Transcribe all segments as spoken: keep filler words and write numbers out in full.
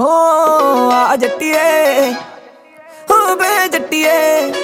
हो आ जट्टिए हो बे जट्टिए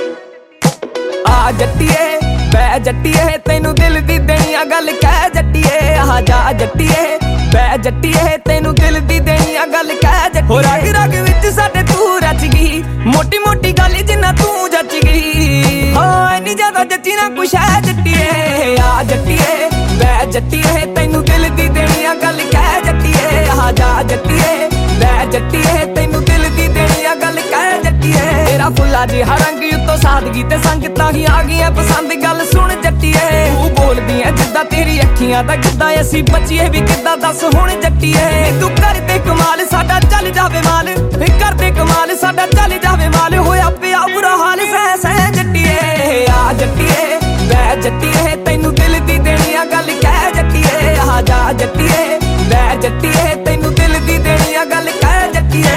आ जट्टिए बे जट्टिए तैनू दिल दी देनिया गल कह जट्टिए आ जा जट्टिए बे जट्टिए तैनू दिल दी देनिया गल कह जट्टिए हो रग रग विच साडे तू रच गई मोटी मोटी गल जिन्ना तू जच गई हाँ इन्नी ज्यादा जच्ची ना कुछ है जट्टिए आ जट्टिए बे जट्टिए तैनू दिल दी देनिया गल कह जट्टिए आ जा जट्टिए बे जट्टिए तैनू दिल दी देनिया गल कह जट्टिए तेरा फुल्ला जिहा रंग उत्तों सादगी ते संगतां ही आ गईयां पसंद गल सुन जट्टिए तू बोलदी ऐ जिद्दां तेरी अखियां दा किद्दां असीं बचिए भी किद्दां दस हुण जट्टिए तू कर दे कमाल साडा चल जावे माल कर दे कमाल साडा चल जावे माल होया पिया बुरा हाल सह सह जट्टिए आ जट्टिए बे जट्टिए तैनू दिल दी देनिया गल कह जट्टिए आ जा जट्टिए बे जट्टिए तैनू दिल दी देनिया गल कह जट्टिए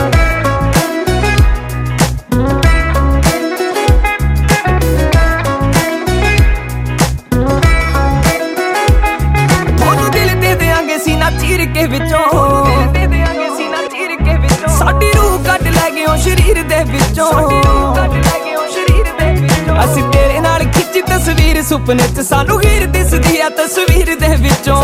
चीर के विचों साडी रूह कट लै गए शरीर दे विचों असी तेरे नाल खिच्ची तस्वीर सुपने च सानू हीर दिसदी आ तस्वीर दे विचों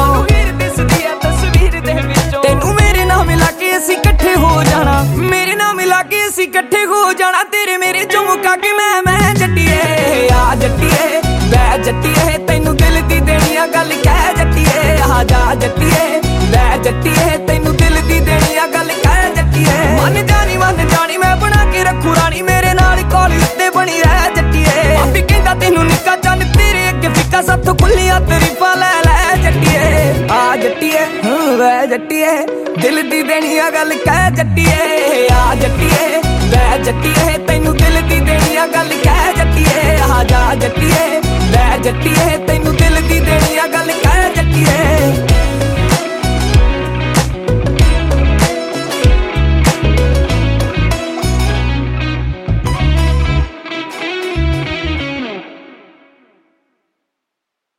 तेनू मेरे नाल मिला के असी इकट्ठे हो जाना मेरे नाल मिला के असी इकट्ठे हो जाना तेरे मेरे चों मुका के मैं मैं जट्टिए आ जट्टिए बे जट्टिए तैनू दिल दी देनिया गल कह जट्टिए आ जा जट्टिए बे जट्टिए तैनू दिल दी देनिया गल कह जट्टिए मन जानी मन जानी मैं बना के रखू रानी मेरे नाल कॉल उत्ते बनी रह जट्टिए भाभी कहंदा तैनू निक्का चंद तेरे अगे फिक्का सत्थ खुल्लियां तरीफां लै लै जट्टिए आ जट्टिए वे जट्टिए दिल दी देनिया गल कह जट्टिए आ जट्टिए वे जट्टिए तैनू दिल दी देनिया गल कह जट्टिए आ जा जट्टिए वे जट्टिए